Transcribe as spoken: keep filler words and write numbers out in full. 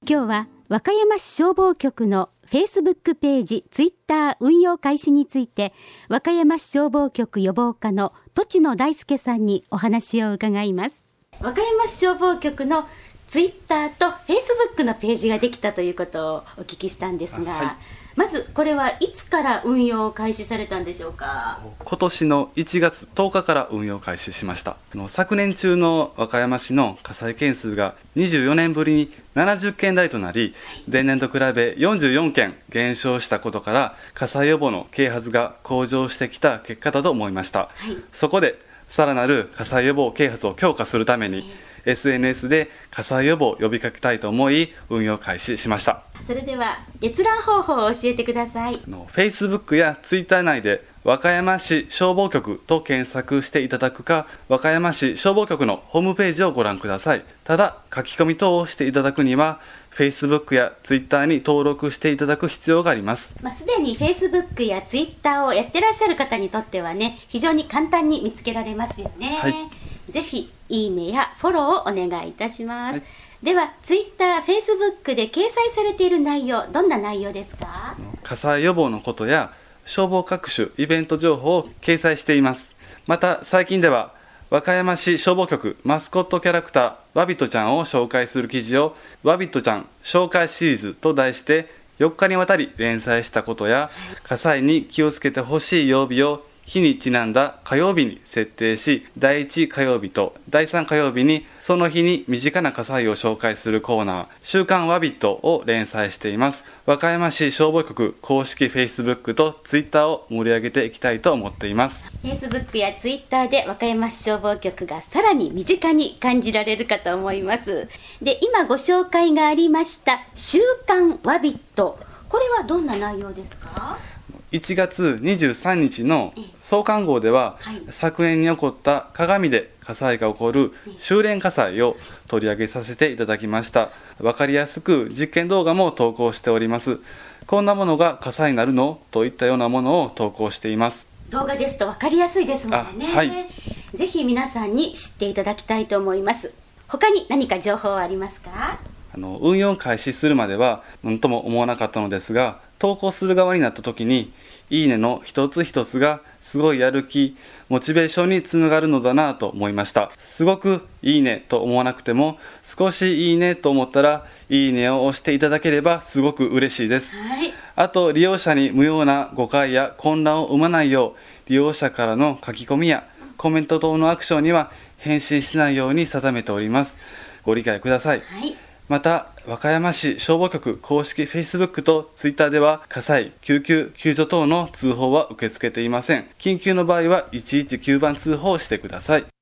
今日は和歌山市消防局のフェイスブックページ、ツイッター運用開始について、和歌山市消防局予防課の栃野大輔さんにお話を伺います。和歌山市消防局のツイッターとフェイスブックのページができたということをお聞きしたんですが、はい、まずこれはいつから運用を開始されたんでしょうか。 今年のいちがつとおかから運用開始しました。あの昨年中の和歌山市の火災件数がにじゅうよねんぶりにななじゅっけん台となり、前年と比べよんじゅうよんけん減少したことから火災予防の啓発が向上してきた結果だと思いました、はい、そこでさらなる火災予防啓発を強化するために、えー、エスエヌエス で火災予防を呼びかけたいと思い運用開始しました。 それでは閲覧方法を教えてください。 あの Facebook や Twitter 内で和歌山市消防局と検索していただくか、和歌山市消防局のホームページをご覧ください。ただ書き込み等をしていただくには Facebook や Twitter に登録していただく必要があります。 まあ、すでに Facebook や Twitter をやってらっしゃる方にとってはね、非常に簡単に見つけられますよね、はい、ぜひいいねやフォローをお願いいたします、はい、では Twitter、Facebook で掲載されている内容、どんな内容ですか？ 火災予防のことや消防各種イベント情報を掲載しています。また最近では和歌山市消防局マスコットキャラクターワビットちゃんを紹介する記事をワビットちゃん紹介シリーズと題してよっかにわたり連載したことや、火災に気をつけてほしい曜日を日にちなんだ火曜日に設定し、だいいち火曜日とだいさん火曜日にその日に身近な火災を紹介するコーナー、週刊ワビットを連載しています。和歌山市消防局公式 Facebook と Twitter を盛り上げていきたいと思っています。 Facebook や Twitter で和歌山市消防局がさらに身近に感じられるかと思います。で、今ご紹介がありました週刊ワビット、これはどんな内容ですか？ いちがつにじゅうさんにちの創刊号では、はい、昨年に起こった鏡で火災が起こる修練火災を取り上げさせていただきました。わかりやすく実験動画も投稿しております。こんなものが火災になるのといったようなものを投稿しています。 動画ですとわかりやすいですもんね、はい、ぜひ皆さんに知っていただきたいと思います。他に何か情報はありますか？ あの運用開始するまでは何とも思わなかったのですが、投稿する側になった時にいいねの一つ一つがすごいやる気、モチベーションにつながるのだなと思いました。すごくいいねと思わなくても、少しいいねと思ったらいいねを押していただければすごく嬉しいです、はい、あと利用者に無用な誤解や混乱を生まないよう、利用者からの書き込みやコメント等のアクションには返信しないように定めております。ご理解ください、はい。また和歌山市消防局公式 Facebook と Twitter では火災、救急、救助等の通報は受け付けていません。緊急の場合はいちいちきゅうばん通報してください。